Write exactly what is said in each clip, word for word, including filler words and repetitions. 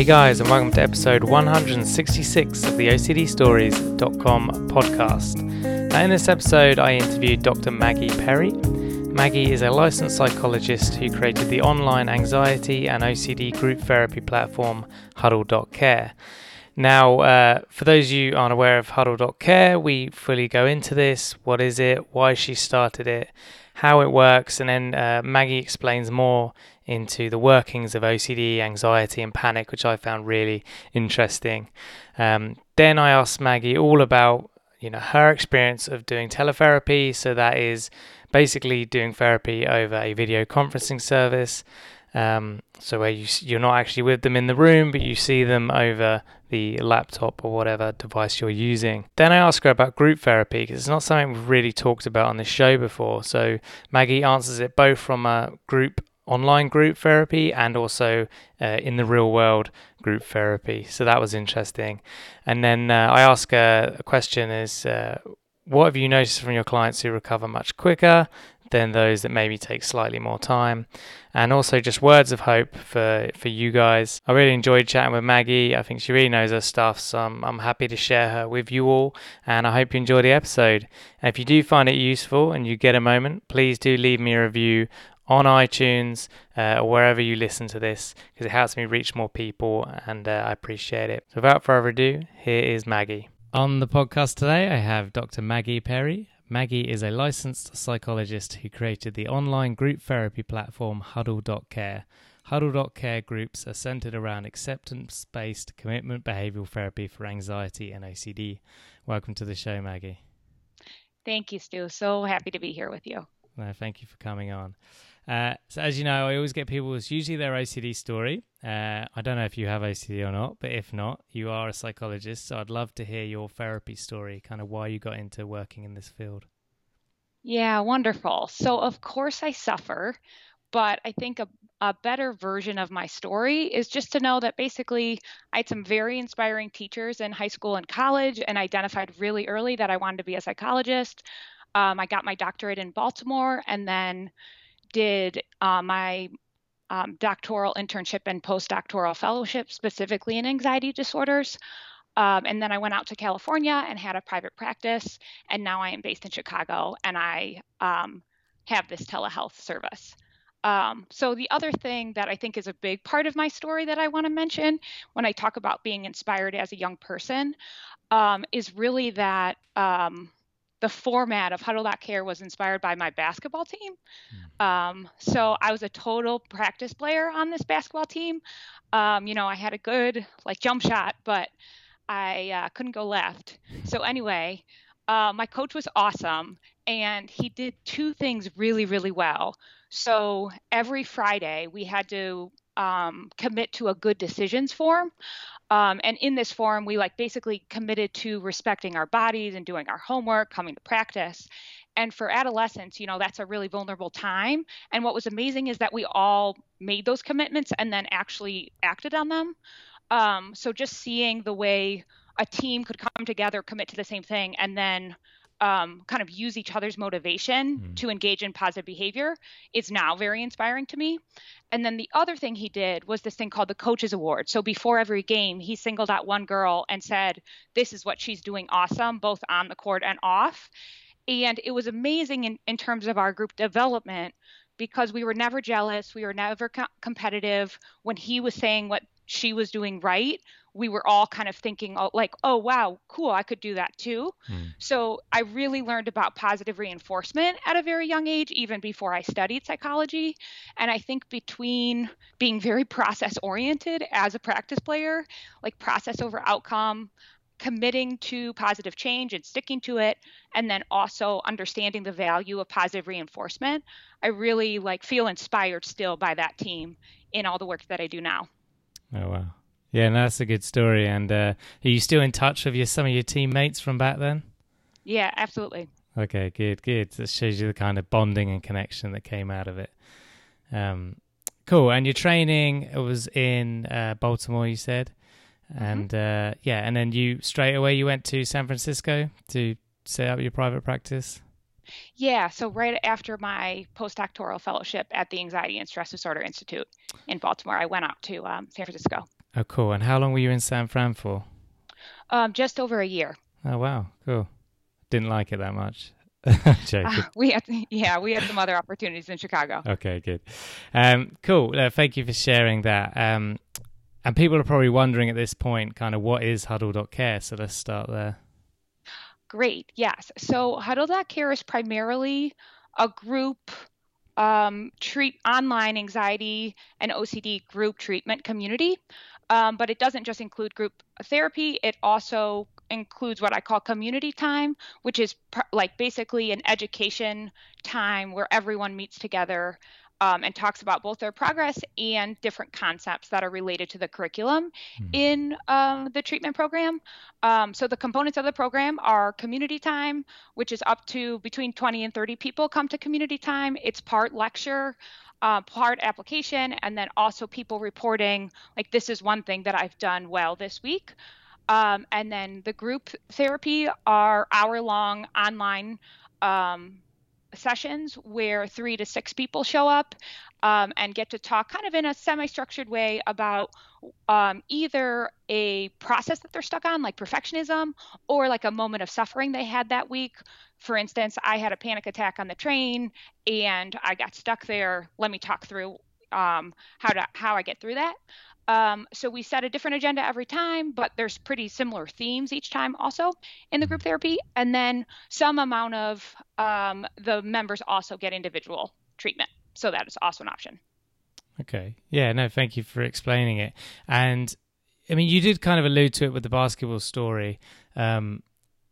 Hey guys, and welcome to episode one hundred sixty-six of the O C D Stories dot com podcast. Now in this episode I interviewed Doctor Maggie Perry. Maggie is a licensed psychologist who created the online anxiety and O C D group therapy platform Huddle dot care. Now, uh, for those of you who aren't aware of Huddle dot care, we fully go into this. What is it? Why she started it? How it works? And then uh, Maggie explains more into the workings of O C D, anxiety and panic, which I found really interesting. Um, then I asked Maggie all about, you know, her experience of doing teletherapy. So that is basically doing therapy over a video conferencing service. Um, so where you, you're not actually with them in the room, but you see them over the laptop or whatever device you're using. Then I asked her about group therapy because it's not something we've really talked about on this show before. So Maggie answers it both from a group online group therapy and also uh, in the real world group therapy. So that was interesting. And then uh, I ask her a question is, uh, what have you noticed from your clients who recover much quicker than those that maybe take slightly more time? And also just words of hope for, for you guys. I really enjoyed chatting with Maggie. I think she really knows her stuff, so I'm, I'm happy to share her with you all, and I hope you enjoy the episode. And if you do find it useful and you get a moment, please do leave me a review on iTunes uh, or wherever you listen to this, because it helps me reach more people, and uh, I appreciate it. So without further ado, here is Maggie. On the podcast today, I have Doctor Maggie Perry. Maggie is a licensed psychologist who created the online group therapy platform Huddle dot care. Huddle dot care groups are centered around acceptance-based commitment behavioral therapy for anxiety and O C D. Welcome to the show, Maggie. Thank you, Stu. So happy to be here with you. No, thank you for coming on. Uh, so as you know, I always get people, it's usually their O C D story. Uh, I don't know if you have O C D or not, but if not, you are a psychologist, so I'd love to hear your therapy story, kind of why you got into working in this field. Yeah, wonderful. So of course I suffer, but I think a, a better version of my story is just to know that basically I had some very inspiring teachers in high school and college and identified really early that I wanted to be a psychologist. Um, I got my doctorate in Baltimore and then did uh, my um, doctoral internship and postdoctoral fellowship specifically in anxiety disorders. Um, and then I went out to California and had a private practice. And now I am based in Chicago and I um, have this telehealth service. Um, so the other thing that I think is a big part of my story that I want to mention when I talk about being inspired as a young person um, is really that um, the format of Huddle dot care was inspired by my basketball team. Um, so I was a total practice player on this basketball team. Um, you know, I had a good like jump shot, but I uh, couldn't go left. So anyway, uh, my coach was awesome, and he did two things really, really well. So every Friday we had to um, commit to a good decisions form. Um, and in this form, we like basically committed to respecting our bodies and doing our homework, coming to practice. And for adolescents, you know, that's a really vulnerable time. And what was amazing is that we all made those commitments and then actually acted on them. Um, so just seeing the way a team could come together, commit to the same thing, and then um, kind of use each other's motivation mm. to engage in positive behavior is now very inspiring to me. And then the other thing he did was this thing called the Coaches Award. So before every game, he singled out one girl and said, this is what she's doing awesome, both on the court and off. And it was amazing in, in terms of our group development because we were never jealous. We were never co- competitive. When he was saying what she was doing right, we were all kind of thinking oh, like, oh, wow, cool, I could do that too. Mm. So I really learned about positive reinforcement at a very young age, even before I studied psychology. And I think between being very process oriented as a practice player, like process over outcome, committing to positive change and sticking to it, and then also understanding the value of positive reinforcement, I really like feel inspired still by that team in all the work that I do now. Oh, wow. Yeah, no, that's a good story. And uh, are you still in touch with your, some of your teammates from back then? Yeah, absolutely. Okay, good, good. That shows you the kind of bonding and connection that came out of it. Um, cool. And your training was in uh, Baltimore, you said? And mm-hmm. uh, yeah, and then you straight away you went to San Francisco to set up your private practice? Yeah, so right after my postdoctoral fellowship at the Anxiety and Stress Disorder Institute in Baltimore, I went out to um, San Francisco. Oh, cool. And how long were you in San Fran for? Um, just over a year. Oh, wow. Cool. Didn't like it that much. Uh, Joking. we had, yeah, we had some other opportunities in Chicago. Okay, good. Um, cool. Uh, thank you for sharing that. Um, and people are probably wondering at this point, kind of, what is Huddle dot Care? So let's start there. Great. Yes. So Huddle dot Care is primarily a group um, treat online anxiety and O C D group treatment community. Um, but it doesn't just include group therapy. It also includes what I call community time, which is pr- like basically an education time where everyone meets together um, and talks about both their progress and different concepts that are related to the curriculum Mm. in um, the treatment program. Um, so the components of the program are community time, which is up to between twenty and thirty people come to community time. It's part lecture, uh, part application, and then also people reporting, like, this is one thing that I've done well this week. Um, and then the group therapy are hour-long online um, sessions where three to six people show up um, and get to talk kind of in a semi-structured way about um, either a process that they're stuck on, like perfectionism, or like a moment of suffering they had that week. For instance, I had a panic attack on the train and I got stuck there. Let me talk through um, how to how I get through that. Um, so we set a different agenda every time, but there's pretty similar themes each time also in the group therapy. And then some amount of um, the members also get individual treatment. So that is also an option. Okay. Yeah, no, thank you for explaining it. And I mean, you did kind of allude to it with the basketball story. Um,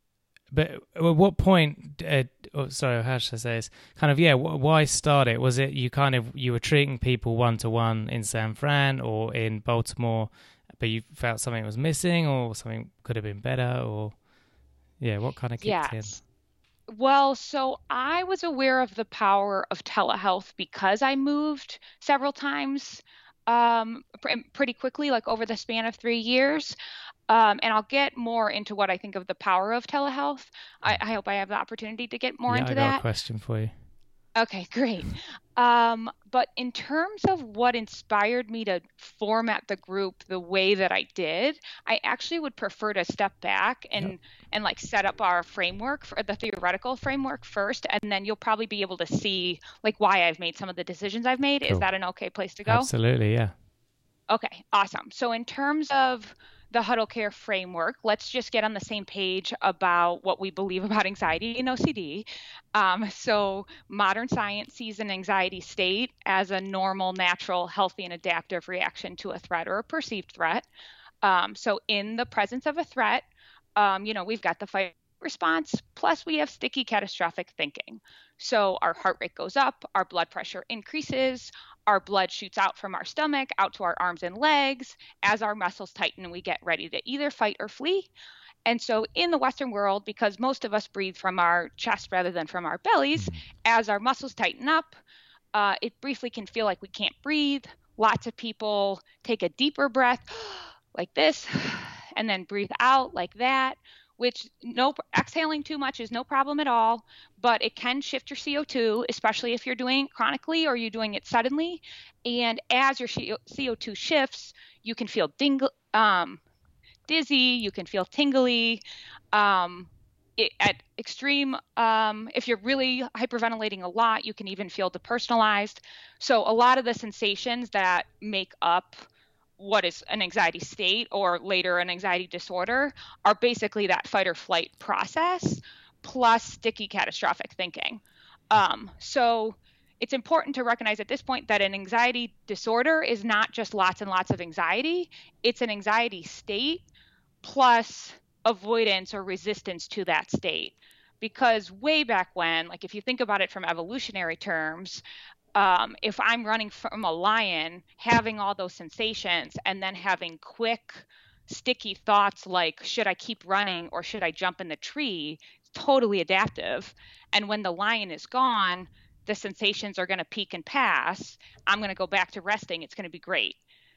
but at what point, uh, oh, sorry, how should I say this? Kind of, yeah, wh- why start it? Was it you kind of, you were treating people one-to-one in San Fran or in Baltimore, but you felt something was missing or something could have been better, or, yeah, what kind of kicked in? Yes. Well, so I was aware of the power of telehealth because I moved several times um, pr- pretty quickly, like over the span of three years. Um, and I'll get more into what I think of the power of telehealth. I, I hope I have the opportunity to get more Yeah, I into got a that. question for you. Okay, great. Um, but in terms of what inspired me to format the group the way that I did, I actually would prefer to step back Yep. and and like set up our framework for the theoretical framework first, and then you'll probably be able to see like why I've made some of the decisions I've made. Is Cool. that an okay place to go? Absolutely, yeah. Okay, awesome. So in terms of the Huddle Care framework, let's just get on the same page about what we believe about anxiety and O C D. Um, so modern science sees an anxiety state as a normal, natural, healthy, and adaptive reaction to a threat or a perceived threat. Um, so in the presence of a threat, um, you know, we've got the fight response, plus we have sticky catastrophic thinking. So our heart rate goes up, our blood pressure increases, our blood shoots out from our stomach out to our arms and legs. As our muscles tighten, we get ready to either fight or flee. And so in the Western world, because most of us breathe from our chest rather than from our bellies, Mm. as our muscles tighten up, uh, it briefly can feel like we can't breathe. Lots of people take a deeper breath like this and then breathe out like that, which no exhaling too much is no problem at all, but it can shift your C O two, especially if you're doing it chronically or you're doing it suddenly. And as your C O two shifts, you can feel ding, um, dizzy, you can feel tingly. Um, it, at extreme, um, if you're really hyperventilating a lot, you can even feel depersonalized. So a lot of the sensations that make up what is an anxiety state or later an anxiety disorder are basically that fight or flight process plus sticky catastrophic thinking. Um, so it's important to recognize at this point that an anxiety disorder is not just lots and lots of anxiety. It's an anxiety state plus avoidance or resistance to that state. Because way back when, like if you think about it from evolutionary terms, um, if I'm running from a lion, having all those sensations and then having quick, sticky thoughts like, should I keep running or should I jump in the tree? It's totally adaptive. And when the lion is gone, the sensations are going to peak and pass. I'm going to go back to resting. It's going to be great.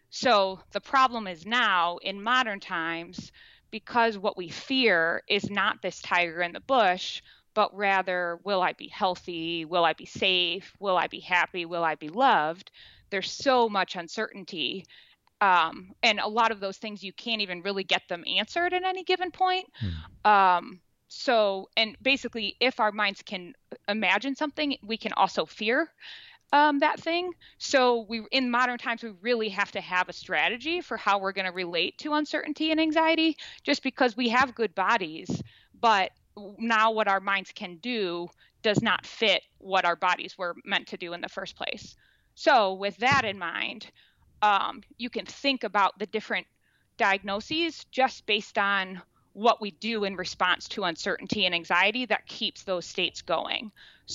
So the problem is now in modern times, because what we fear is not this tiger in the bush, but rather, will I be healthy? Will I be safe? Will I be happy? Will I be loved? There's so much uncertainty Um, and a lot of those things, you can't even really get them answered at any given point. Hmm. Um, so, and basically, if our minds can imagine something, we can also fear um, that thing. So we, in modern times, we really have to have a strategy for how we're going to relate to uncertainty and anxiety, just because we have good bodies, but now what our minds can do does not fit what our bodies were meant to do in the first place. So with that in mind, um, you can think about the different diagnoses just based on what we do in response to uncertainty and anxiety that keeps those states going.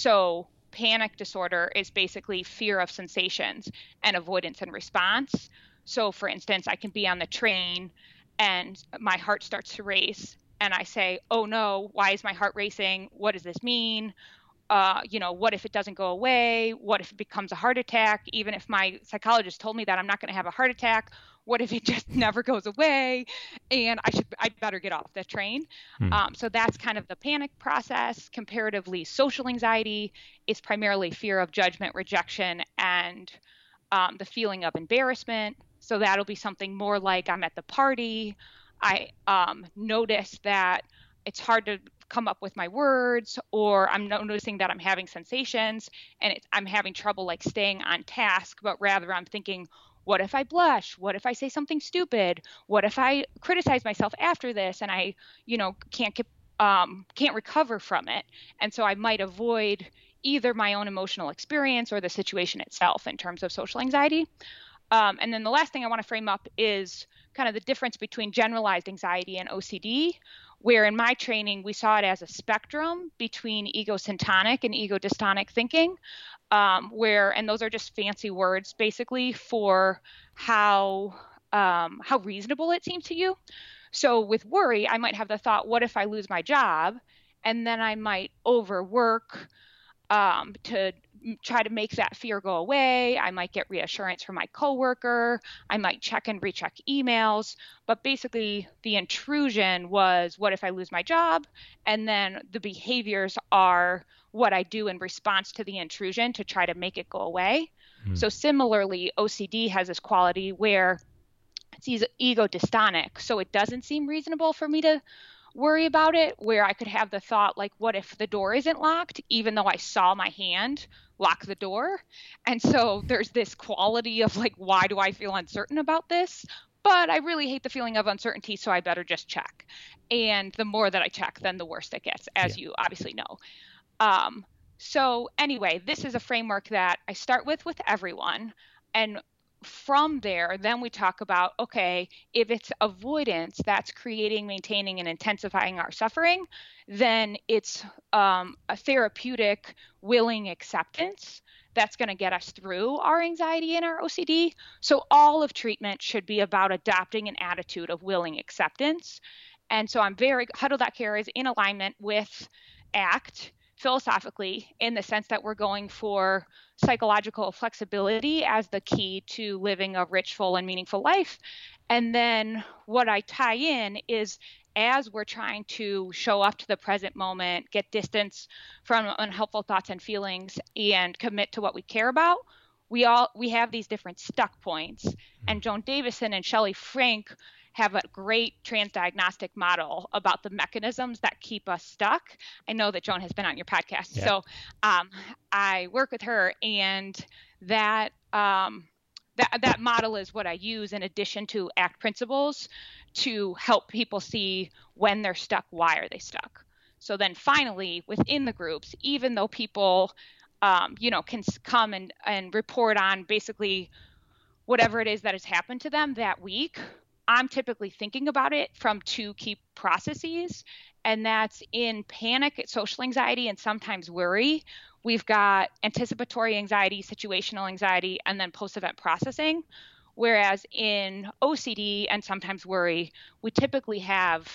So panic disorder is basically fear of sensations and avoidance and response. So for instance, I can be on the train and my heart starts to race and I say, oh no, why is my heart racing? What does this mean? Uh, you know, what if it doesn't go away? What if it becomes a heart attack? Even if my psychologist told me that I'm not going to have a heart attack, what if it just never goes away? And I should, I better get off the train. Hmm. Um, so that's kind of the panic process. Comparatively, social anxiety is primarily fear of judgment, rejection, and um, the feeling of embarrassment. So that'll be something more like I'm at the party. I um, notice that it's hard to come up with my words, or I'm noticing that I'm having sensations and it's, I'm having trouble like staying on task, but rather I'm thinking, what if I blush? What if I say something stupid? What if I criticize myself after this and I, you know, can't get, um, can't recover from it? And so I might avoid either my own emotional experience or the situation itself in terms of social anxiety. Um, and then the last thing I want to frame up is kind of the difference between generalized anxiety and O C D, where in my training, we saw it as a spectrum between egosyntonic and ego-dystonic thinking, um, where, and those are just fancy words basically for how, um, how reasonable it seems to you. So with worry, I might have the thought, what if I lose my job? And then I might overwork um, to try to make that fear go away. I might get reassurance from my coworker. I might check and recheck emails. But basically, the intrusion was, what if I lose my job? And then the behaviors are what I do in response to the intrusion to try to make it go away. Hmm. So similarly, O C D has this quality where it's ego dystonic. So it doesn't seem reasonable for me to worry about it, where I could have the thought like, what if the door isn't locked, even though I saw my hand lock the door? And so there's this quality of like, why do I feel uncertain about this? But I really hate the feeling of uncertainty, so I better just check. And the more that I check, then the worse it gets, as yeah. you obviously know. Um, so anyway, this is a framework that I start with with everyone. And from there, then we talk about, okay, if it's avoidance that's creating, maintaining, and intensifying our suffering, then it's um, a therapeutic, willing acceptance that's going to get us through our anxiety and our O C D. So all of treatment should be about adopting an attitude of willing acceptance. And so I'm very, Huddle.care is in alignment with ACT philosophically, in the sense that we're going for psychological flexibility as the key to living a rich, full, and meaningful life. And then what I tie in is, as we're trying to show up to the present moment, get distance from unhelpful thoughts and feelings, and commit to what we care about, we all we have these different stuck points. And Joan Davison and Shelley Frank have a great transdiagnostic model about the mechanisms that keep us stuck. I know that Joan has been on your podcast, yeah. so um, I work with her, and that um, that that model is what I use in addition to ACT principles to help people see when they're stuck, why are they stuck. So then finally, within the groups, even though people, um, you know, can come and, and report on basically whatever it is that has happened to them that week, I'm typically thinking about it from two key processes, and that's in panic, social anxiety, and sometimes worry. We've got anticipatory anxiety, situational anxiety, and then post-event processing. Whereas in O C D and sometimes worry, we typically have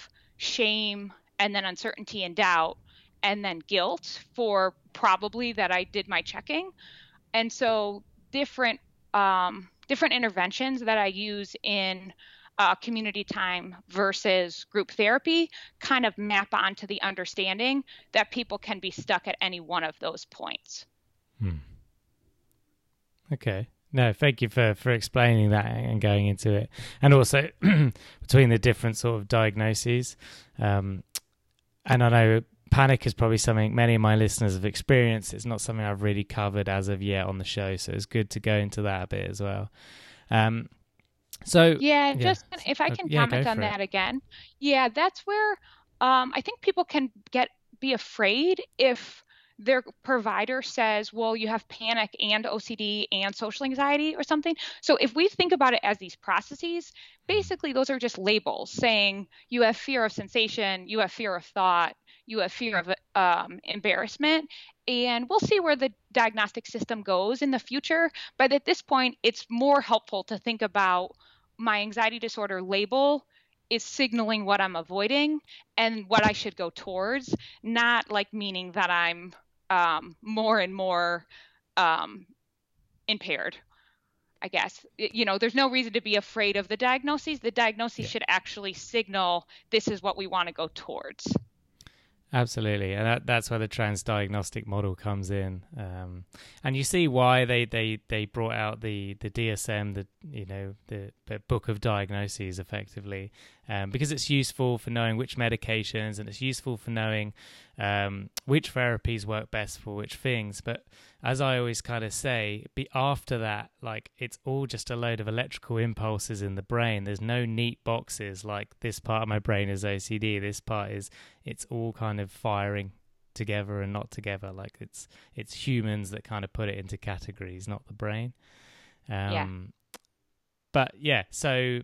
shame and then uncertainty and doubt, and then guilt for probably that I did my checking. And so different um, different interventions that I use in Uh, community time versus group therapy kind of map onto the understanding that people can be stuck at any one of those points. Hmm. Okay. No, thank you for, for explaining that and going into it. And also between the different sort of diagnoses. Um, and I know panic is probably something many of my listeners have experienced. It's not something I've really covered as of yet on the show. So it's good to go into that a bit as well. Um, so yeah, yeah, just if I can yeah, comment on it. that again. Yeah, that's where um, I think people can get be afraid if their provider says, well, you have panic and O C D and social anxiety or something. So if we think about it as these processes, basically those are just labels saying you have fear of sensation, you have fear of thought, you have fear of um, embarrassment. And we'll see where the diagnostic system goes in the future. But at this point, it's more helpful to think about my anxiety disorder label is signaling what I'm avoiding and what I should go towards, not like meaning that I'm um, more and more um, impaired, I guess. You know, there's no reason to be afraid of the diagnoses. The diagnoses yeah. should actually signal this is what we want to go towards. Absolutely, and that, that's where the transdiagnostic model comes in, um, and you see why they, they, they brought out the, the D S M, the you know the, the book of diagnoses, effectively, um, because it's useful for knowing which medications, and it's useful for knowing um, which therapies work best for which things. But as I always kind of say, be after that, like it's all just a load of electrical impulses in the brain. There's no neat boxes like this part of my brain is O C D, this part is. It's all kind of firing together and not together. Like it's it's humans that kind of put it into categories, not the brain. Um, yeah. But yeah, so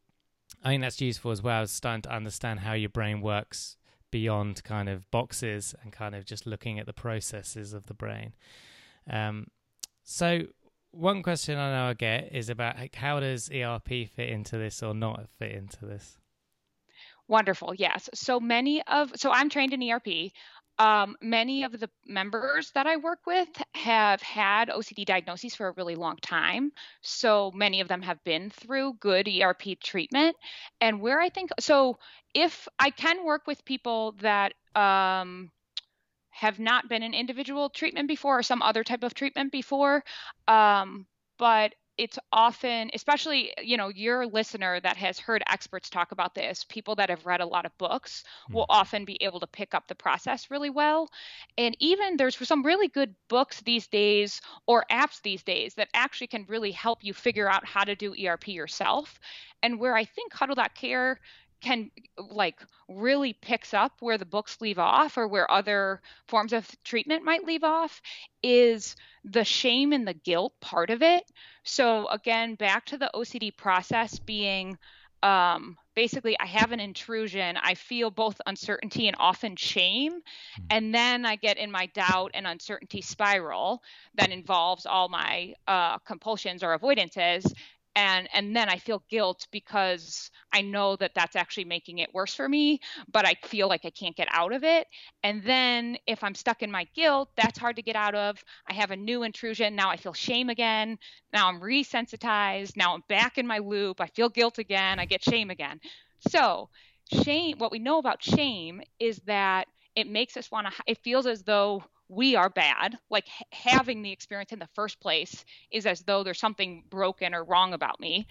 I think that's useful as well, starting to understand how your brain works beyond kind of boxes and kind of just looking at the processes of the brain. Um, so one question I know I get is about like, how does E R P fit into this or not fit into this? Wonderful. Yes. So many of, so I'm trained in E R P. Um, many of the members that I work with have had O C D diagnoses for a really long time. So many of them have been through good E R P treatment. And where I think, so if I can work with people that um, have not been in individual treatment before or some other type of treatment before, um, but it's often, especially, you know, your listener that has heard experts talk about this, people that have read a lot of books will often be able to pick up the process really well. And even there's some really good books these days or apps these days that actually can really help you figure out how to do E R P yourself. And where I think Huddle dot Care can like really picks up where the books leave off or where other forms of treatment might leave off is the shame and the guilt part of it. So again, back to the O C D process being um, basically I have an intrusion. I feel both uncertainty and often shame. And then I get in my doubt and uncertainty spiral that involves all my uh, compulsions or avoidances. And and then I feel guilt because I know that that's actually making it worse for me, but I feel like I can't get out of it. And then if I'm stuck in my guilt, that's hard to get out of. I have a new intrusion. Now I feel shame again. Now I'm resensitized. Now I'm back in my loop. I feel guilt again. I get shame again. So shame, what we know about shame is that it makes us want to, it feels as though we are bad, like ha- having the experience in the first place is as though there's something broken or wrong about me.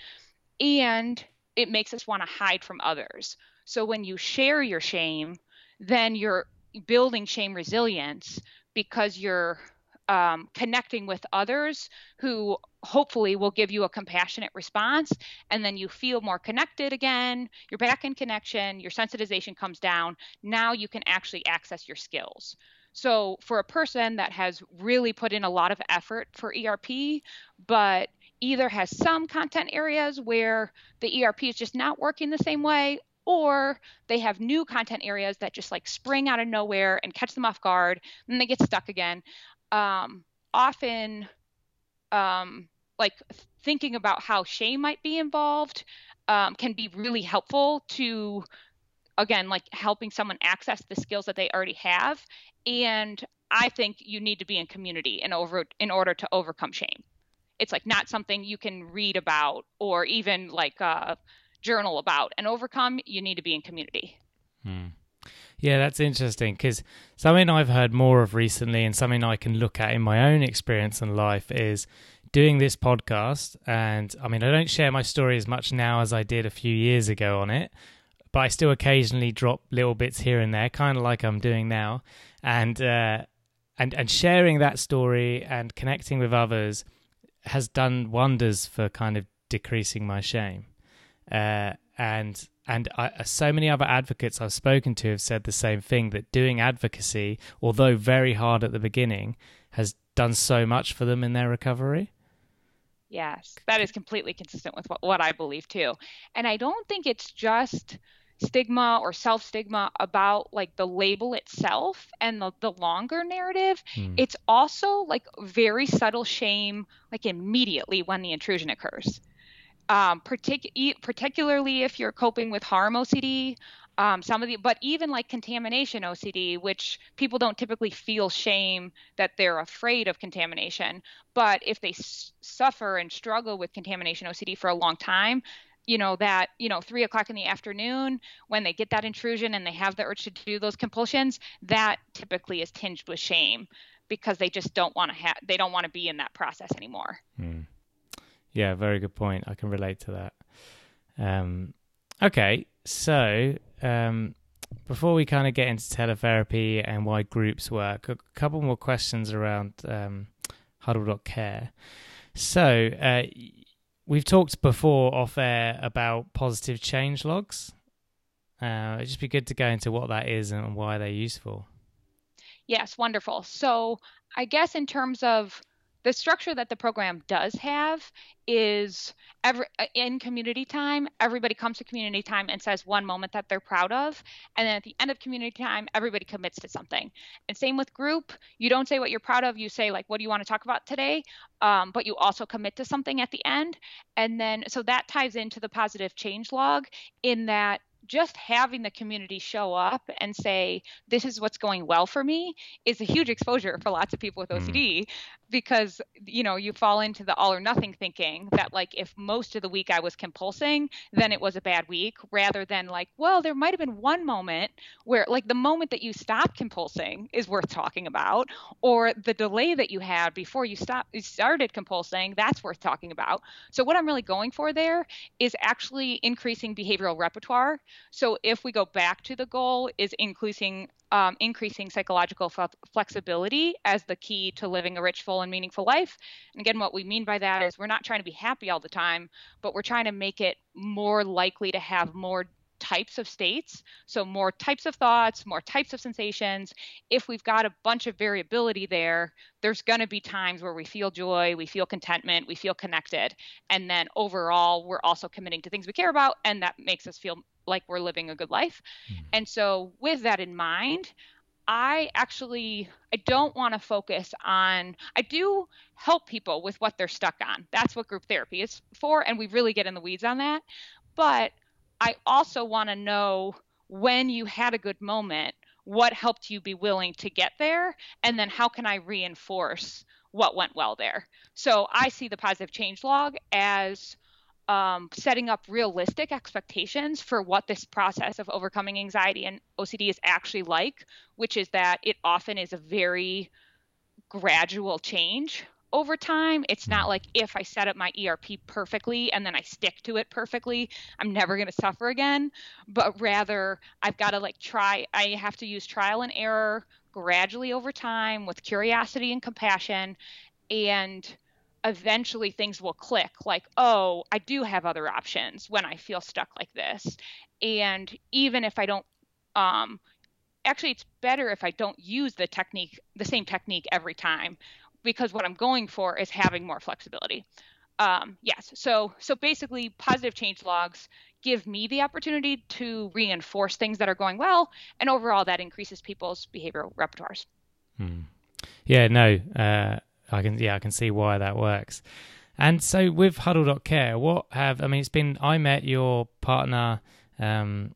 And it makes us want to hide from others. So when you share your shame, then you're building shame resilience because you're um, connecting with others who hopefully will give you a compassionate response. And then you feel more connected again. You're back in connection. Your sensitization comes down. Now you can actually access your skills. So for a person that has really put in a lot of effort for E R P, but either has some content areas where the E R P is just not working the same way, or they have new content areas that just like spring out of nowhere and catch them off guard, and they get stuck again. Um, often, um, like thinking about how shame might be involved um, can be really helpful to, again, like helping someone access the skills that they already have. And I think you need to be in community in over in order to overcome shame. It's like not something you can read about or even like uh, journal about and overcome. You need to be in community. Hmm. Yeah, that's interesting because something I've heard more of recently and something I can look at in my own experience in life is doing this podcast, and I mean, I don't share my story as much now as I did a few years ago on it, but I still occasionally drop little bits here and there, kind of like I'm doing now, and uh, and and sharing that story and connecting with others has done wonders for kind of decreasing my shame. Uh, and and I, so many other advocates I've spoken to have said the same thing, that doing advocacy, although very hard at the beginning, has done so much for them in their recovery. Yes, that is completely consistent with what, what I believe too. And I don't think it's just stigma or self-stigma about like the label itself and the, the longer narrative. Hmm. It's also like very subtle shame, like immediately when the intrusion occurs. Um, partic- particularly if you're coping with harm O C D, um, some of the, but even like contamination O C D, which people don't typically feel shame that they're afraid of contamination. But if they s- suffer and struggle with contamination O C D for a long time, you know, that, you know, three o'clock in the afternoon, when they get that intrusion and they have the urge to do those compulsions, that typically is tinged with shame because they just don't want to have, they don't want to be in that process anymore. Hmm. Yeah, very good point. I can relate to that. Um, okay, so um, before we kind of get into teletherapy and why groups work, a couple more questions around um, Huddle dot care. So uh, we've talked before off air about positive change logs. Uh, it'd just be good to go into what that is and why they're useful. Yes, wonderful. So I guess in terms of the structure that the program does have is every in community time, everybody comes to community time and says one moment that they're proud of. And then at the end of community time, everybody commits to something. And same with group. You don't say what you're proud of. You say, like, what do you want to talk about today? Um, but you also commit to something at the end. And then so that ties into the positive change log in that just having the community show up and say, this is what's going well for me is a huge exposure for lots of people with O C D. Mm. Because, you know, you fall into the all or nothing thinking that, like, if most of the week I was compulsing, then it was a bad week, rather than like, well, there might have been one moment where, like, the moment that you stopped compulsing is worth talking about, or the delay that you had before you stopped, you started compulsing, that's worth talking about. So what I'm really going for there is actually increasing behavioral repertoire. So if we go back to the goal is increasing Um, increasing psychological f- flexibility as the key to living a rich, full, and meaningful life. And again, what we mean by that is we're not trying to be happy all the time, but we're trying to make it more likely to have more types of states. So more types of thoughts, more types of sensations. If we've got a bunch of variability there, there's going to be times where we feel joy, we feel contentment, we feel connected. And then overall, we're also committing to things we care about, and that makes us feel like we're living a good life. Mm. And so with that in mind, I actually, I don't want to focus on, I do help people with what they're stuck on. That's what group therapy is for. And we really get in the weeds on that. But I also want to know when you had a good moment, what helped you be willing to get there? And then how can I reinforce what went well there? So I see the positive change log as Um, setting up realistic expectations for what this process of overcoming anxiety and O C D is actually like, which is that it often is a very gradual change over time. It's not like if I set up my E R P perfectly and then I stick to it perfectly, I'm never going to suffer again, but rather I've got to like try, I have to use trial and error gradually over time with curiosity and compassion, and eventually things will click like, oh, I do have other options when I feel stuck like this. And even if I don't, um, actually it's better if I don't use the technique, the same technique every time, because what I'm going for is having more flexibility. Um, yes. So, so basically positive change logs give me the opportunity to reinforce things that are going well. And overall that increases people's behavioral repertoires. Hmm. Yeah, no, uh, I can, yeah, I can see why that works. And so with Huddle dot care, what have, I mean, it's been, I met your partner um,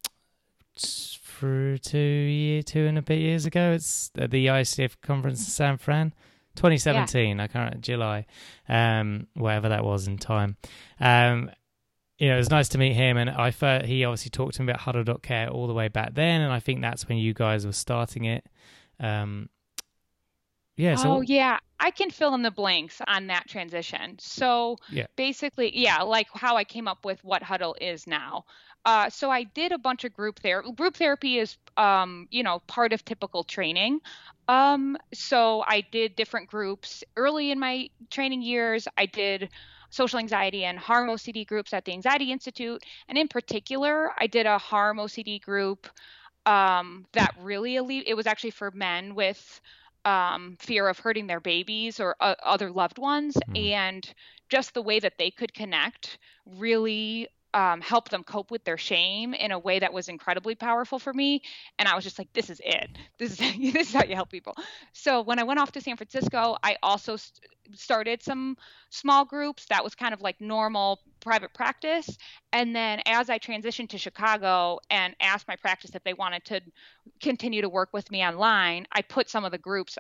through two year, two and a bit years ago. It's at the I C F conference in San Fran, twenty seventeen, yeah. I can't remember, July, um, whatever that was in time. Um, you know, it was nice to meet him, and I thought he obviously talked to me about Huddle dot care all the way back then, and I think that's when you guys were starting it. Um, Yeah. So oh, yeah. I can fill in the blanks on that transition. So Yeah. basically, yeah, like how I came up with what Huddle is now. Uh, so I did a bunch of group therapy. Group therapy is, um, you know, part of typical training. Um, so I did different groups early in my training years. I did social anxiety and harm O C D groups at the Anxiety Institute. And in particular, I did a harm O C D group um, that really elite. It was actually for men with um, fear of hurting their babies or uh, other loved ones. Mm. And just the way that they could connect really um, helped them cope with their shame in a way that was incredibly powerful for me. And I was just like, this is it. This is this is how you help people. So when I went off to San Francisco, I also st- started some small groups. That was kind of like normal private practice. And then as I transitioned to Chicago and asked my practice if they wanted to continue to work with me online, I put some of the groups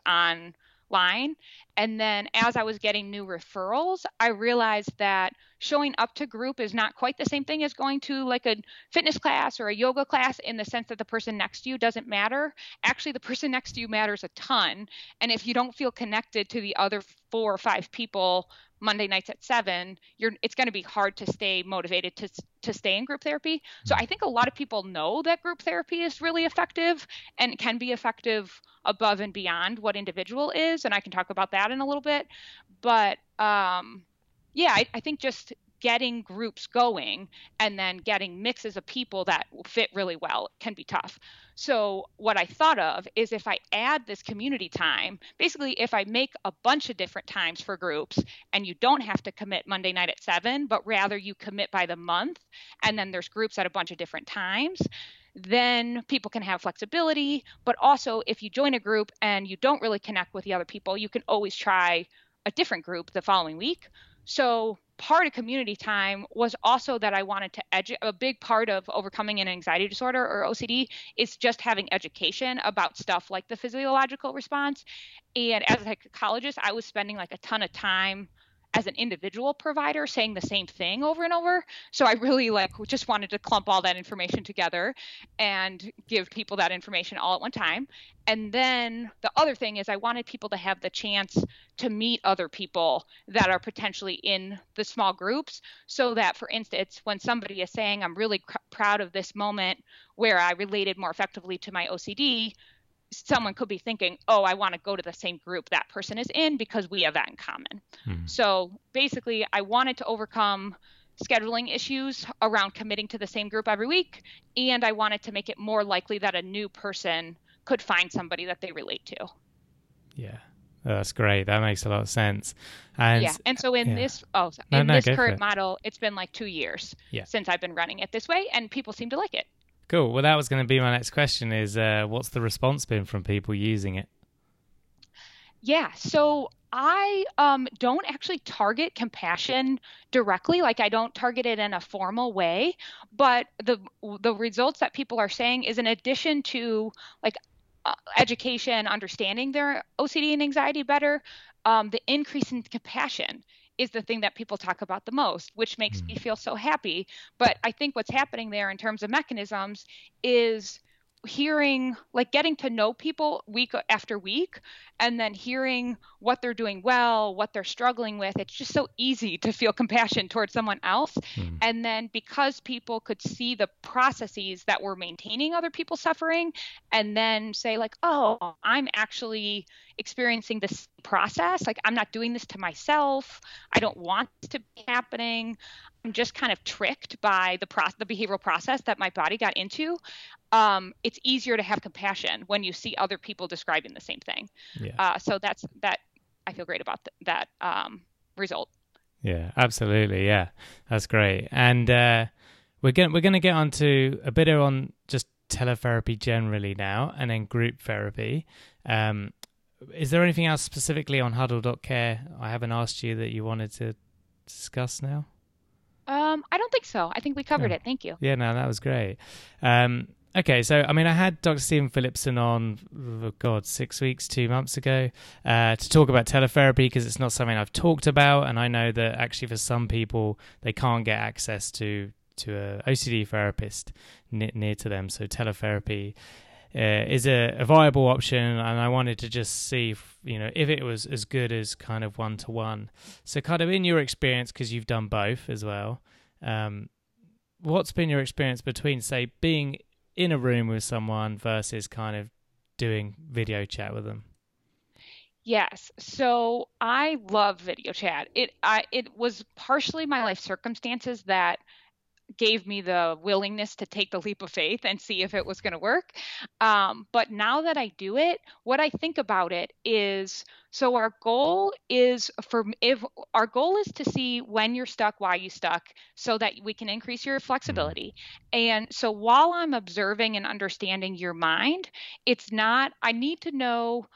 online. And then as I was getting new referrals, I realized that showing up to group is not quite the same thing as going to like a fitness class or a yoga class, in the sense that the person next to you doesn't matter. Actually, the person next to you matters a ton. And if you don't feel connected to the other four or five people Monday nights at seven, you're it's going to be hard to stay motivated to to stay in group therapy. So I think a lot of people know that group therapy is really effective and can be effective above and beyond what individual is, and I can talk about that in a little bit. But um, yeah, I, I think just getting groups going and then getting mixes of people that fit really well can be tough. So what I thought of is, if I add this community time, basically if I make a bunch of different times for groups, and you don't have to commit Monday night at seven, but rather you commit by the month, and then there's groups at a bunch of different times, then people can have flexibility. But also, if you join a group and you don't really connect with the other people, you can always try a different group the following week. So part of community time was also that I wanted to edu- a big part of overcoming an anxiety disorder or O C D is just having education about stuff like the physiological response. And as a psychologist, I was spending like a ton of time as an individual provider saying the same thing over and over. So I really like just wanted to clump all that information together and give people that information all at one time. And then the other thing is, I wanted people to have the chance to meet other people that are potentially in the small groups, so that, for instance, when somebody is saying, I'm really cr- proud of this moment where I related more effectively to my O C D, someone could be thinking, oh, I want to go to the same group that person is in because we have that in common. Hmm. So basically, I wanted to overcome scheduling issues around committing to the same group every week, and I wanted to make it more likely that a new person could find somebody that they relate to. Yeah. Oh, that's great. That makes a lot of sense. And yeah. And so in yeah. this, oh, no, in no, this current model, it's been like two years yeah. since I've been running it this way, and people seem to like it. Cool. Well, that was going to be my next question is, uh, what's the response been from people using it? Yeah. So I um, don't actually target compassion directly. Like, I don't target it in a formal way, but the the results that people are saying is, in addition to like uh, education, understanding their O C D and anxiety better, um, the increase in compassion is the thing that people talk about the most, which makes mm. me feel so happy. But I think what's happening there in terms of mechanisms is hearing, like getting to know people week after week, and then hearing what they're doing well, what they're struggling with. It's just so easy to feel compassion towards someone else. Mm. And then because people could see the processes that were maintaining other people's suffering, and then say like, oh, I'm actually experiencing this process. Like, I'm not doing this to myself. I don't want this to be happening. I'm just kind of tricked by the pro- the behavioral process that my body got into. Um, it's easier to have compassion when you see other people describing the same thing. Yeah. Uh, so that's that. I feel great about th- that um, result. Yeah, absolutely. Yeah, that's great. And uh, we're going we're going to get onto a bit on just teletherapy generally now, and then group therapy. Um, is there anything else specifically on Huddle dot Care I haven't asked you that you wanted to discuss now? Um, I don't think so. I think we covered oh. it. Thank you. Yeah, no, that was great. Um, okay, so, I mean, I had Doctor Stephen Phillipson on, oh God, six weeks, two months ago, uh, to talk about teletherapy, because it's not something I've talked about, and I know that actually for some people, they can't get access to, to a O C D therapist near, near to them, so teletherapy uh, is a, a viable option, and I wanted to just see if, you know, if it was as good as kind of one to one. So, kind of in your experience, because you've done both as well, um, what's been your experience between, say, being in a room with someone versus kind of doing video chat with them? Yes. So I love video chat. It I it was partially my life circumstances that gave me the willingness to take the leap of faith and see if it was going to work. Um, but now that I do it, what I think about it is, so our goal is for if our goal is to see when you're stuck, why you stuck, so that we can increase your Mm. flexibility. And so while I'm observing and understanding your mind, it's not, I need to know,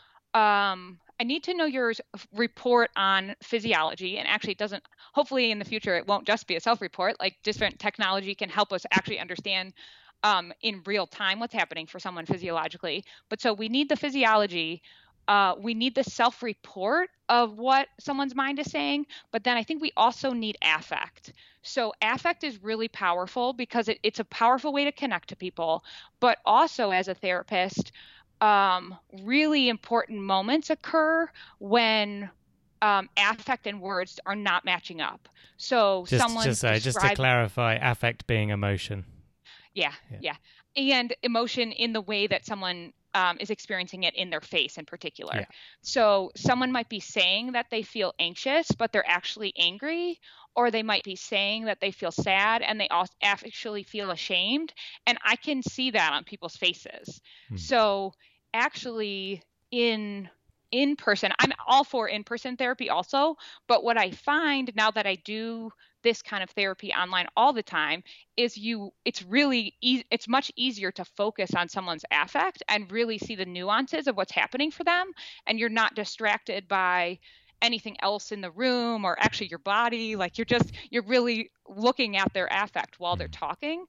um, I need to know your report on physiology. And actually, it doesn't, hopefully in the future, it won't just be a self report. Like different technology can help us actually understand um, in real time what's happening for someone physiologically. But so we need the physiology. Uh, we need the self report of what someone's mind is saying. But then I think we also need affect. So affect is really powerful because it, it's a powerful way to connect to people. But also, as a therapist, um, really important moments occur when um, affect and words are not matching up. So Just, someone's just, uh, just to describing, clarify, affect being emotion. yeah, Yeah. yeah, and emotion in the way that someone um, is experiencing it in their face in Yeah. particular. So someone might be saying that they feel anxious, but they're actually angry, or they might be saying that they feel sad and they also actually feel ashamed. And I can see that on people's faces. Mm. So actually, in in person, I'm all for in person therapy also. But what I find now that I do this kind of therapy online all the time is you it's really e- it's much easier to focus on someone's affect and really see the nuances of what's happening for them, and you're not distracted by anything else in the room or actually your body. Like you're just you're really looking at their affect while they're Mm. talking.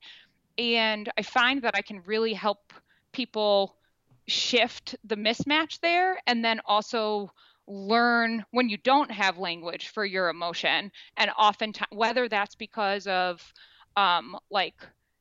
And I find that I can really help people shift the mismatch there, and then also learn when you don't have language for your emotion. And oftentimes, whether that's because of um, like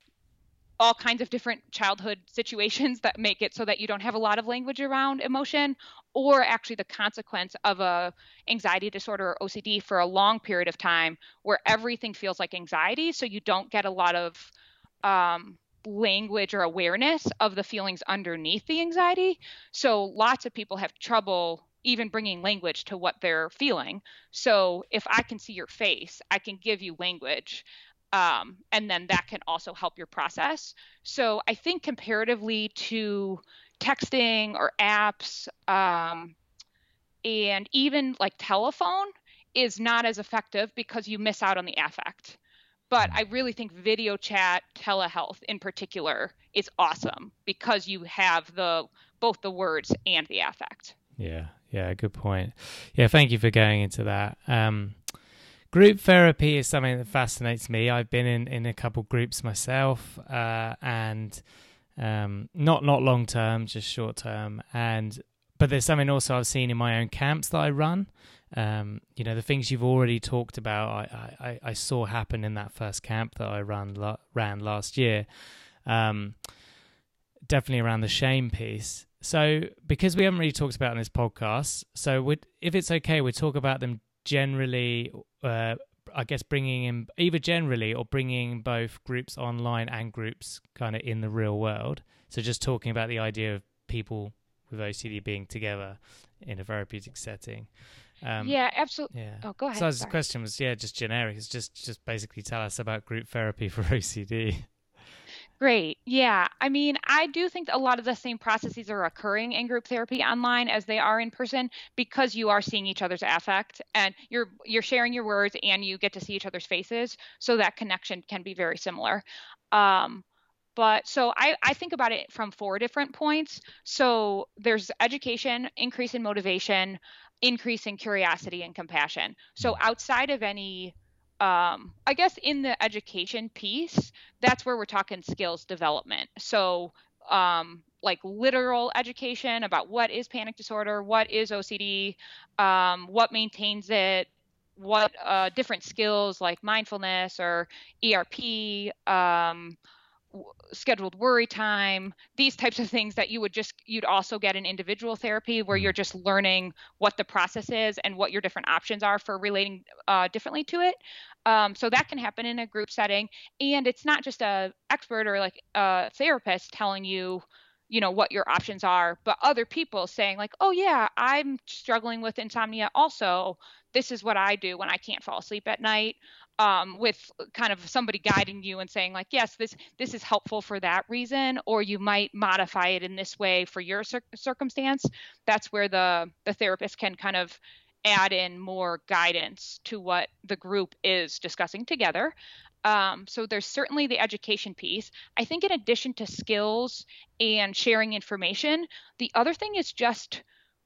all kinds of different childhood situations that make it so that you don't have a lot of language around emotion, or actually the consequence of a anxiety disorder or O C D for a long period of time where everything feels like anxiety, so you don't get a lot of um, language or awareness of the feelings underneath the anxiety. So lots of people have trouble even bringing language to what they're feeling. So if I can see your face, I can give you language. Um, and then that can also help your process. So I think comparatively to texting or apps, um, and even like telephone is not as effective because you miss out on the affect. But Mm. I really think video chat, telehealth in particular, is awesome because you have the both the words and the affect. Yeah, yeah, good point. Yeah, thank you for going into that. Um, group therapy is something that fascinates me. I've been in, in a couple groups myself, uh, and um, not not long term, just short term. And but there's something also I've seen in my own camps that I run. Um, you know, the things you've already talked about, I, I, I saw happen in that first camp that I run ran last year. Um, definitely around the shame piece. So, because we haven't really talked about it in this podcast, so would, if it's okay, we'd talk about them generally, uh, I guess bringing in either generally or bringing both groups online and groups kind of in the real world. So just talking about the idea of people with O C D being together in a therapeutic setting. Um, Yeah, absolutely. yeah. Oh, go ahead. So the Sorry. question was, yeah, just generic. It's just, just basically tell us about group therapy for O C D. Great. Yeah. I mean, I do think a lot of the same processes are occurring in group therapy online as they are in person because you are seeing each other's affect and you're you're sharing your words and you get to see each other's faces. So that connection can be very similar. Um, but so I, I think about it from four different points. So there's education, increase in motivation, increase in curiosity and compassion. So outside of any um, I guess in the education piece, that's where we're talking skills development. So, um, like literal education about what is panic disorder, what is O C D, um, what maintains it, what uh, different skills like mindfulness or E R P, um, scheduled worry time, these types of things that you would just, you'd also get in individual therapy where you're just learning what the process is and what your different options are for relating uh, differently to it. Um, so that can happen in a group setting. And it's not just a expert or like a therapist telling you, you know, what your options are, but other people saying like, oh yeah, I'm struggling with insomnia also. This is what I do when I can't fall asleep at night. Um, with kind of somebody guiding you and saying like, yes, this this is helpful for that reason, or you might modify it in this way for your cir- circumstance. That's where the the therapist can kind of add in more guidance to what the group is discussing together. Um, so there's certainly the education piece. I think in addition to skills and sharing information, the other thing is just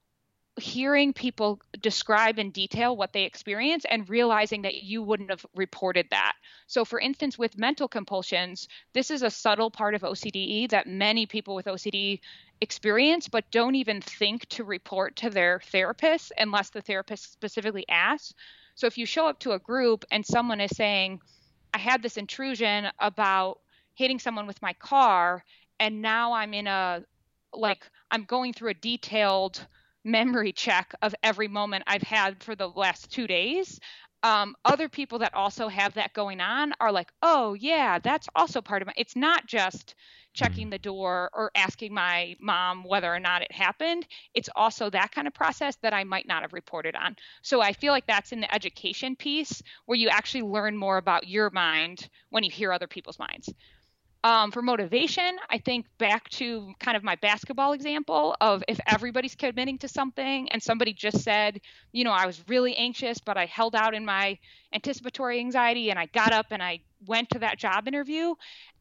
hearing people describe in detail what they experience and realizing that you wouldn't have reported that. So for instance, with mental compulsions, this is a subtle part of O C D E that many people with O C D experience, but don't even think to report to their therapist unless the therapist specifically asks. So if you show up to a group and someone is saying, I had this intrusion about hitting someone with my car, and now I'm in a, like, I'm going through a detailed memory check of every moment I've had for the last two days. Um, other people that also have that going on are like, oh, yeah, that's also part of it. It's not just checking the door or asking my mom whether or not it happened. It's also that kind of process that I might not have reported on. So I feel like that's in the education piece where you actually learn more about your mind when you hear other people's minds. Um, for motivation, I think back to kind of my basketball example of if everybody's committing to something and somebody just said, you know, I was really anxious, but I held out in my anticipatory anxiety and I got up and I went to that job interview.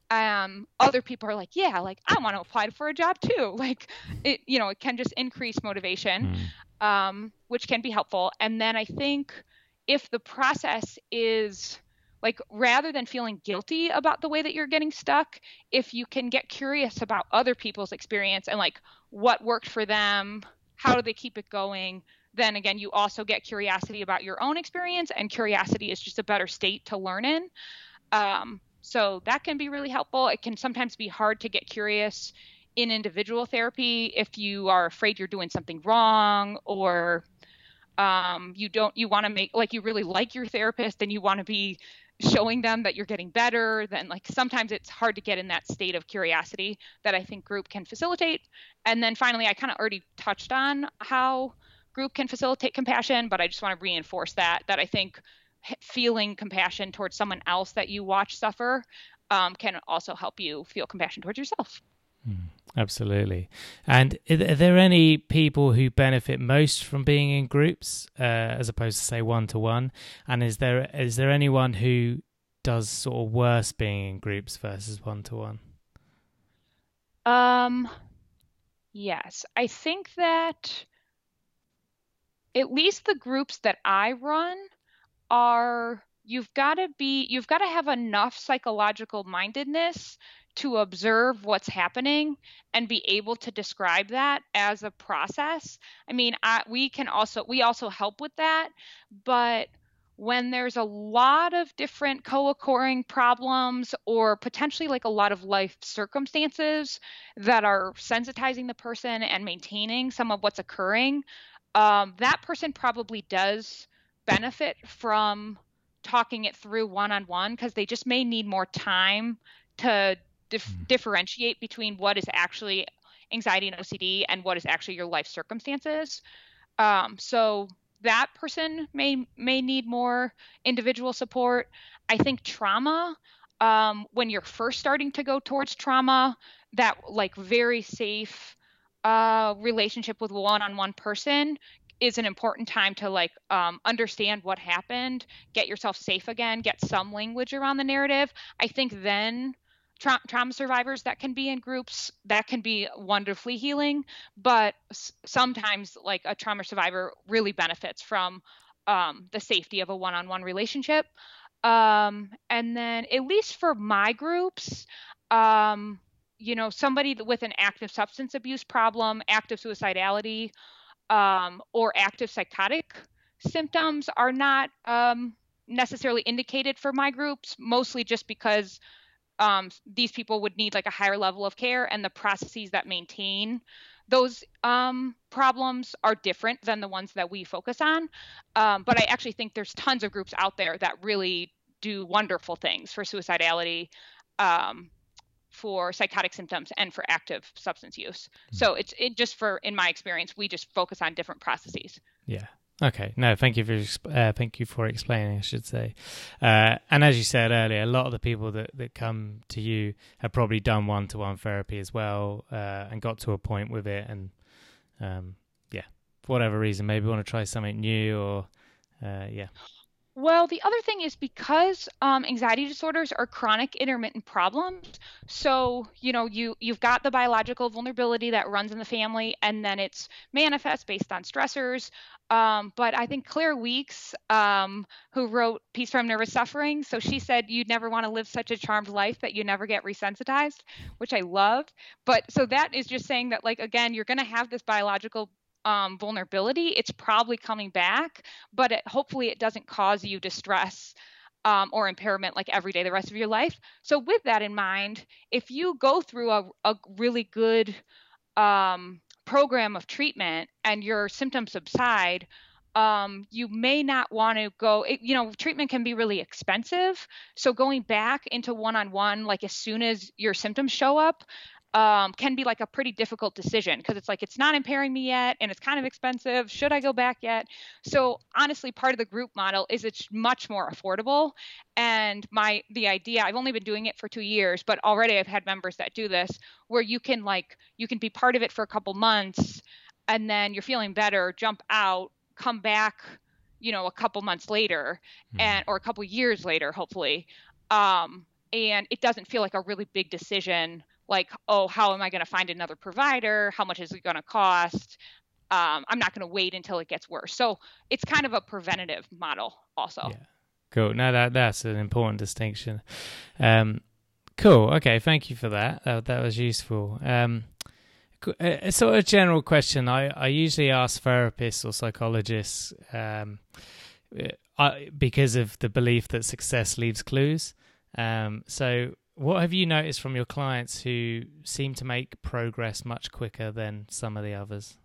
Um, other people are like, yeah, like I want to apply for a job too. Like it, you know, it can just increase motivation, mm. um, which can be helpful. And then I think if the process is like, rather than feeling guilty about the way that you're getting stuck, if you can get curious about other people's experience and like what worked for them, how do they keep it going, then again, you also get curiosity about your own experience, and curiosity is just a better state to learn in. Um, so that can be really helpful. It can sometimes be hard to get curious in individual therapy if you are afraid you're doing something wrong, or um, you don't, you want to make, like you really like your therapist and you want to be showing them that you're getting better. Then like sometimes it's hard to get in that state of curiosity that I think group can facilitate. And then finally, I kind of already touched on how group can facilitate compassion, but I just want to reinforce that, that I think feeling compassion towards someone else that you watch suffer um, can also help you feel compassion towards yourself. Mm, absolutely. And are there any people who benefit most from being in groups uh, as opposed to say one-to-one? And is there is there anyone who does sort of worse being in groups versus one-to-one? Um, yes, I think that at least the groups that I run are, you've got to be, you've got to have enough psychological mindedness to observe what's happening and be able to describe that as a process. I mean, I, we can also, we also help with that, but when there's a lot of different co-occurring problems or potentially like a lot of life circumstances that are sensitizing the person and maintaining some of what's occurring, um, that person probably does benefit from talking it through one-on-one because they just may need more time to dif- differentiate between what is actually anxiety and O C D and what is actually your life circumstances. Um, so that person may may need more individual support. I think trauma, um, when you're first starting to go towards trauma, that like very safe uh, relationship with one-on-one person is an important time to like um, understand what happened, get yourself safe again, get some language around the narrative. I think then tra- trauma survivors that can be in groups, that can be wonderfully healing, but s- sometimes like a trauma survivor really benefits from um, the safety of a one-on-one relationship. Um, and then at least for my groups, um, you know, somebody with an active substance abuse problem, active suicidality, um, or active psychotic symptoms are not um, necessarily indicated for my groups, mostly just because um, these people would need like a higher level of care, and the processes that maintain those um, problems are different than the ones that we focus on. Um, but I actually think there's tons of groups out there that really do wonderful things for suicidality, um, for psychotic symptoms, and for active substance use. So it's it just for, in my experience, we just focus on different processes. Yeah. Okay. No, thank you for uh, thank you for explaining, I should say. Uh, and as you said earlier, a lot of the people that, that come to you have probably done one-to-one therapy as well, uh, and got to a point with it, and um, yeah, for whatever reason, maybe want to try something new, or uh, yeah. Well, the other thing is because um, anxiety disorders are chronic intermittent problems. So, you know, you you've got the biological vulnerability that runs in the family, and then it's manifest based on stressors. Um, but I think Claire Weeks, um, who wrote Peace from Nervous Suffering, so she said you'd never want to live such a charmed life that you never get resensitized, which I loved. But so that is just saying that, like, again, you're going to have this biological um, vulnerability. It's probably coming back, but it, hopefully it doesn't cause you distress um, or impairment like every day the rest of your life. So with that in mind, if you go through a, a really good um, program of treatment and your symptoms subside, um, you may not want to go, it, you know, treatment can be really expensive. So going back into one-on-one, like as soon as your symptoms show up, um, can be like a pretty difficult decision, because it's like, it's not impairing me yet and it's kind of expensive. Should I go back yet? So honestly, part of the group model is it's much more affordable. And my, the idea, I've only been doing it for two years, but already I've had members that do this, where you can like, you can be part of it for a couple months, and then you're feeling better, jump out, come back, you know, a couple months later, and, or a couple years later, hopefully. Um, and it doesn't feel like a really big decision. Like, oh, how am I going to find another provider? How much is it going to cost? Um, I'm not going to wait until it gets worse. So it's kind of a preventative model also. Yeah. Cool. No, that that's an important distinction. Um, cool. Okay. Thank you for that. That, that was useful. Um, a, a sort of general question I, I usually ask therapists or psychologists, um, I, because of the belief that success leaves clues. Um, so what have you noticed from your clients who seem to make progress much quicker than some of the others?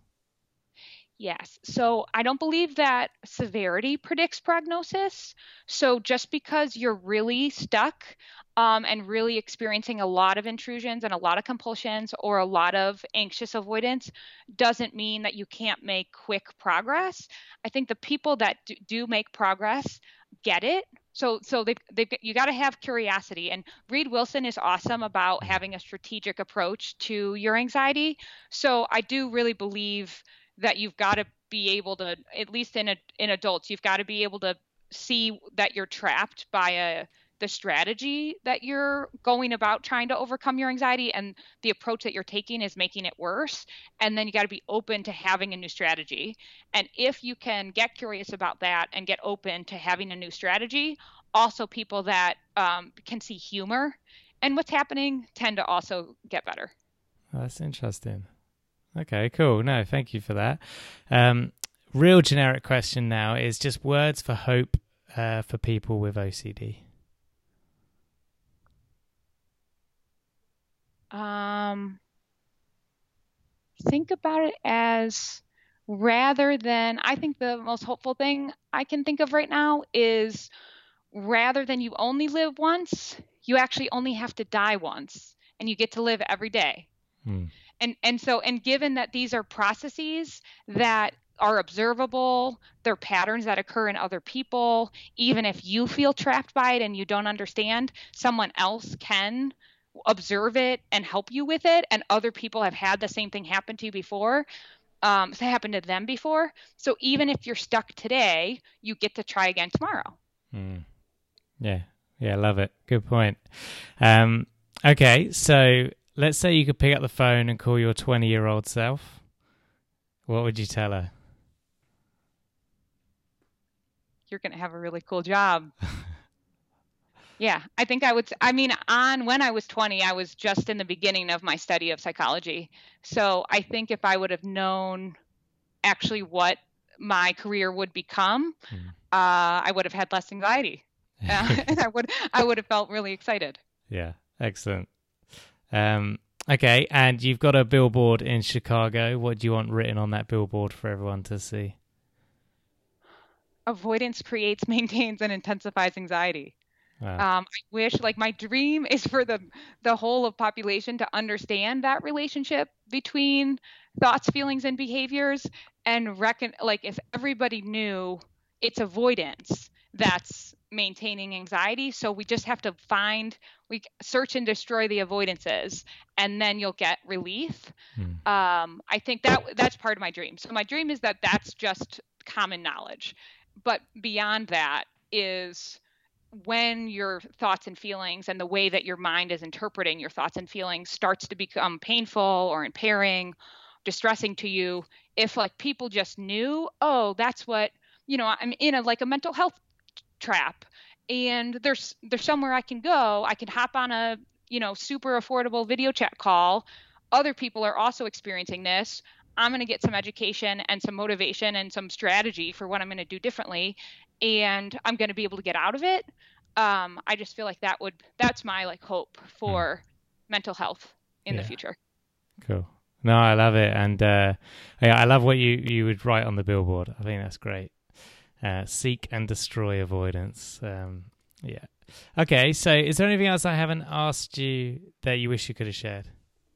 Yes. So I don't believe that severity predicts prognosis. So just because you're really stuck um, and really experiencing a lot of intrusions and a lot of compulsions or a lot of anxious avoidance doesn't mean that you can't make quick progress. I think the people that do, do make progress get it. So, so they, they, you got to have curiosity. And Reed Wilson is awesome about having a strategic approach to your anxiety. So I do really believe that you've got to be able to, at least in a, in adults, you've got to be able to see that you're trapped by a the strategy that you're going about trying to overcome your anxiety, and the approach that you're taking is making it worse. And then you got to be open to having a new strategy. And if you can get curious about that and get open to having a new strategy, also people that um, can see humor and what's happening tend to also get better. Oh, that's interesting. Okay, cool. No, thank you for that. Um, real generic question now is just words for hope uh, for people with O C D. Um, think about it as, rather than, I think the most hopeful thing I can think of right now is, rather than you only live once, you actually only have to die once, and you get to live every day. Hmm. And and so, and given that these are processes that are observable, they're patterns that occur in other people, even if you feel trapped by it and you don't understand, someone else can observe it and help you with it. And other people have had the same thing happen to you before. Um, it's happened to them before. So even if you're stuck today, you get to try again tomorrow. Mm. Yeah. Yeah. Love it. Good point. Um, okay. So let's say you could pick up the phone and call your twenty year old self. What would you tell her? You're going to have a really cool job. Yeah, I think I would, I mean, on when I was twenty, I was just in the beginning of my study of psychology. So I think if I would have known actually what my career would become, hmm. uh, I would have had less anxiety. uh, and I would, I would have felt really excited. Yeah. Excellent. Um, okay, and you've got a billboard in Chicago. What do you want written on that billboard for everyone to see? Avoidance creates, maintains, and intensifies anxiety. Wow. Um, I wish, like, my dream is for the the whole of population to understand that relationship between thoughts, feelings, and behaviors, and reckon, like, if everybody knew it's avoidance that's maintaining anxiety, so we just have to find, we search and destroy the avoidances, and then you'll get relief. Hmm. Um, I think that that's part of my dream. So my dream is that that's just common knowledge, but beyond that is when your thoughts and feelings and the way that your mind is interpreting your thoughts and feelings starts to become painful or impairing, distressing to you, if like people just knew, oh, that's what, you know, I'm in a like a mental health trap, and there's there's somewhere I can go, I can hop on a, you know, super affordable video chat call. Other people are also experiencing this. I'm going to get some education and some motivation and some strategy for what I'm going to do differently, and I'm going to be able to get out of it. Um, I just feel like that would, that's my like hope for mm. mental health in yeah. the future. Cool. No, I love it. And uh, yeah, I love what you, you would write on the billboard. I think that's great. Uh, seek and destroy avoidance. Um, yeah. Okay. So is there anything else I haven't asked you that you wish you could have shared?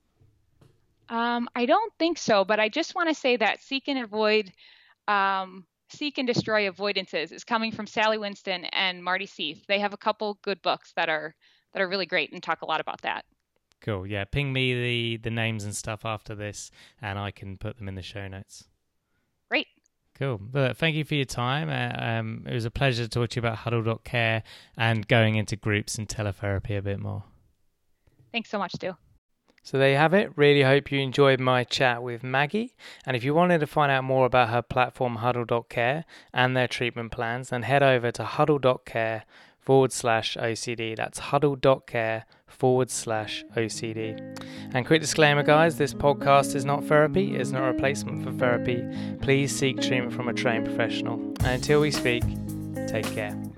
Um, I don't think so, but I just want to say that seek and avoid, um, seek and destroy avoidances is coming from Sally Winston and Marty Seith. They have a couple good books that are that are really great and talk a lot about that. Cool. Yeah, ping me the the names and stuff after this, and I can put them in the show notes. Great. Cool. But thank you for your time. Uh, um, it was a pleasure to talk to you about Huddle dot Care and going into groups and teletherapy a bit more. Thanks so much, Stu. So there you have it. Really hope you enjoyed my chat with Maggie. And if you wanted to find out more about her platform Huddle dot Care and their treatment plans, then head over to Huddle dot Care forward slash O C D. That's Huddle dot Care forward slash O C D. And quick disclaimer, guys, this podcast is not therapy. It's not a replacement for therapy. Please seek treatment from a trained professional. And until we speak, take care.